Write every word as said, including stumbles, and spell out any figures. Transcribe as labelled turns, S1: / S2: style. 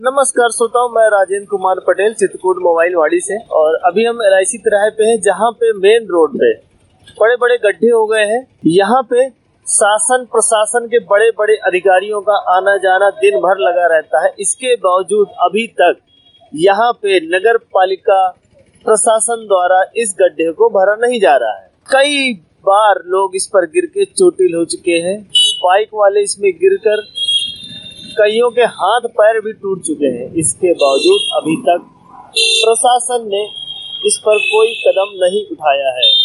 S1: नमस्कार श्रोताओं, मैं राजेंद्र कुमार पटेल चित्रकूट मोबाइल वाड़ी से। और अभी हम एल आई सी तिराहे पे हैं, जहाँ पे मेन रोड पे बड़े बड़े गड्ढे हो गए हैं। यहाँ पे शासन प्रशासन के बड़े बड़े अधिकारियों का आना जाना दिन भर लगा रहता है। इसके बावजूद अभी तक यहाँ पे नगर पालिका प्रशासन द्वारा इस गड्ढे को भरा नहीं जा रहा है। कई बार लोग इस पर गिर के चोटिल हो चुके हैं। बाइक वाले इसमें गिरकर कईयों के हाथ पैर भी टूट चुके हैं। इसके बावजूद अभी तक प्रशासन ने इस पर कोई कदम नहीं उठाया है।